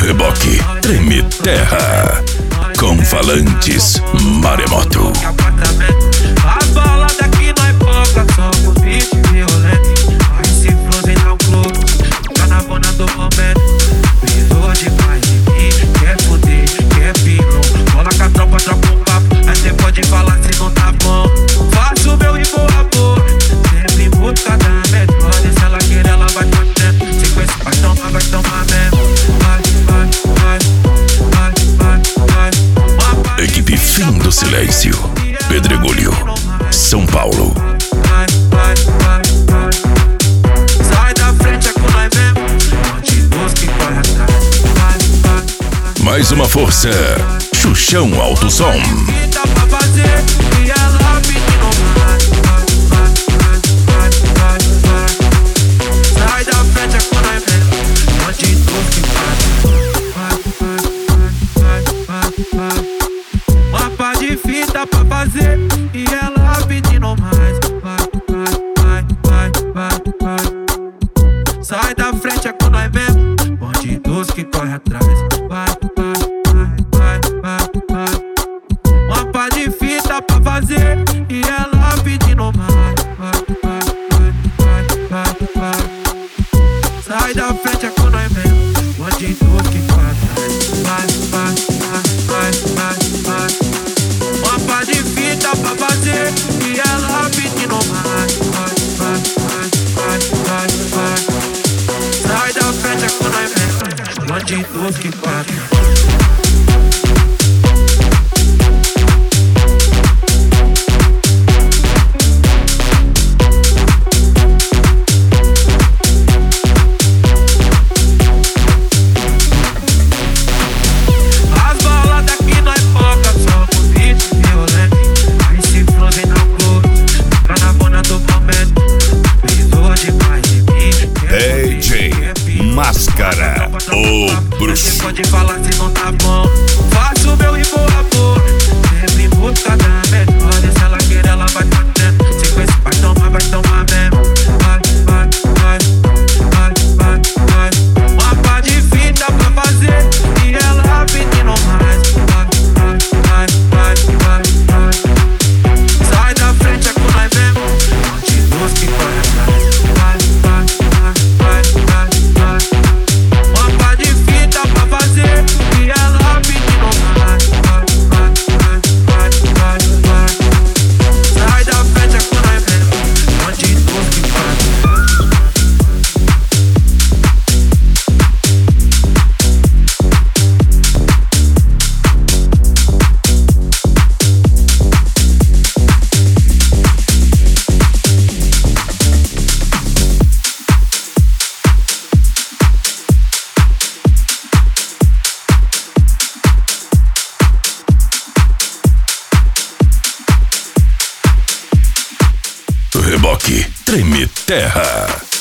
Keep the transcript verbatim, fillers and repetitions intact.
reboque treme terra. Com falantes maremoto. As baladas que nós foca só com beat violento. Aí se Frozen dá um cloro, tá na bona do momento. Pisou demais em mim, quer foder, quer pico. Cola com a tropa, troca um papo, aí cê pode falar se não tá bom. Faço o meu e vou a boa, sempre mudo cada metode. Se ela querer ela vai fazendo, se com esse vai tomar, vai tomar mesmo. Vai, vai, vai, vai, vai, vai. Equipe Fim do Silêncio, Pedregulho, São Paulo. Vai, vai, vai, vai. Sai da frente é com nós mesmo. Bandidos que corre atrás. Vai, vai, vai. Mais uma força, Xuxão Alto Som. Que dá pra fazer e ela pedindo mais. Vai, vai, vai, vai, vai. Sai da frente é com nós mesmo. Bandidos que corre. Vai, vai, vai, vai, vai. Uma pá de fita pra fazer e ela pedindo mais. Vai, vai, vai, vai, vai. Sai da frente é com nós mesmo. Bandidos que corre atrás. Vai, vai, vai, vai, vai. Uma pá de fita pra fazer e ela pedindo mais. Vai, vai, vai, vai, vai. Sai da frente é com nós mesmo. Bandidos que corre atrás. Vai, vai, vai, vai, vai, vai. Uma pá de fita pra fazer e ela pedindo mais. Vai, vai, vai, vai, vai, vai. Sai da frente é com nós mesmo. Bandidos que corre. As baladas que nós foca só com beat violento. Aí se Frozen dá um cloro, tá na bona do momento. Pisou demais em mim. D J Máscara, o bruxo. Você pode falar se não tá bom. Faço o meu e vou a boa, sempre mudo cada metode. Se ela querer ela vai fazendo, se com esse vai tomar, vai tomar mesmo. Vai, vai, vai, vai, vai, vai. Uma pá de fita pra fazer e ela pedindo mais. Vai, vai, vai, vai, vai, vai. Sai da frente é com nós mesmo. Bandidos que corre atrás. Vai, vai, vai, vai, vai, vai. Uma pá de fita pra fazer e ela pedindo mais. Vai, vai, vai, vai, vai, vai. Sai da frente é com nós mesmo. Bandidos que corre atrás. Reboque treme terra.